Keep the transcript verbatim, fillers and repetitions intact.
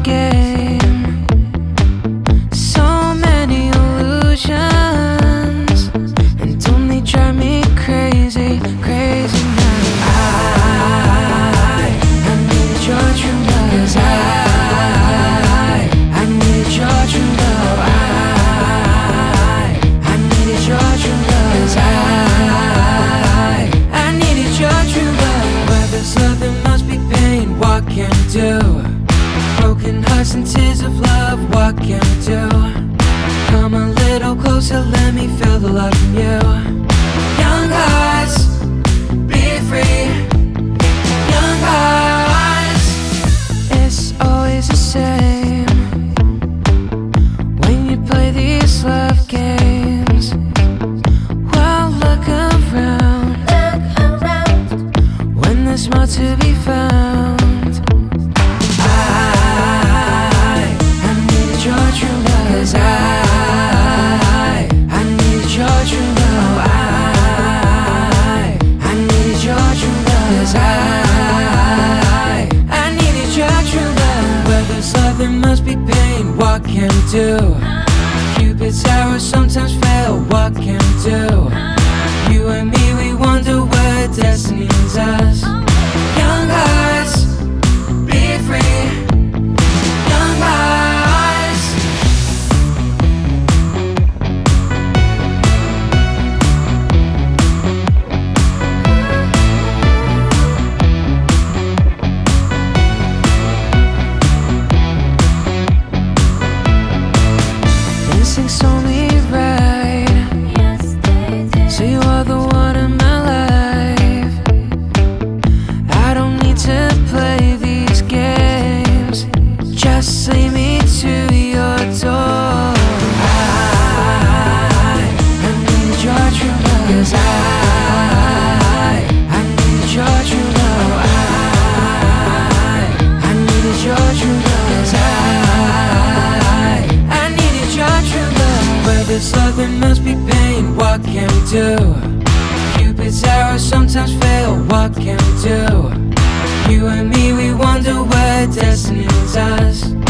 game. So many illusions, and don't they drive me crazy, crazy now? I, I need your true love. 'Cause I, I need your true love. I, I needed your true love. 'Cause I, I needed your true love. Where there's love there must be pain. What can I do? Broken hearts and tears of love. What can I do? Come a little closer, let me feel the love from you. Young hearts, be free. Young hearts, it's always the same when you play these love games. Well, look around, look around when there's more to be found. I, I needed your true love. 'Cause I, I needed your true love. I, I needed your true love. 'Cause I, I needed your true love. Where there's love there must be pain. What can I do? Cupid's arrows sometimes fail. What can I do? You and me, we wonder where destiny leads us. Young hearts, be free. Young hearts. Instincts only right. So you are the one in my life. I don't need to play these games. Just lead me to your door. I, I need your true love. 'Cause I, I need your true love. I, I needed your true love. 'Cause I, I needed your true love. Where there's love there must be pain. What can we do? Cupid's arrows sometimes fail. What can we do? You and me, we wonder where destiny leads us.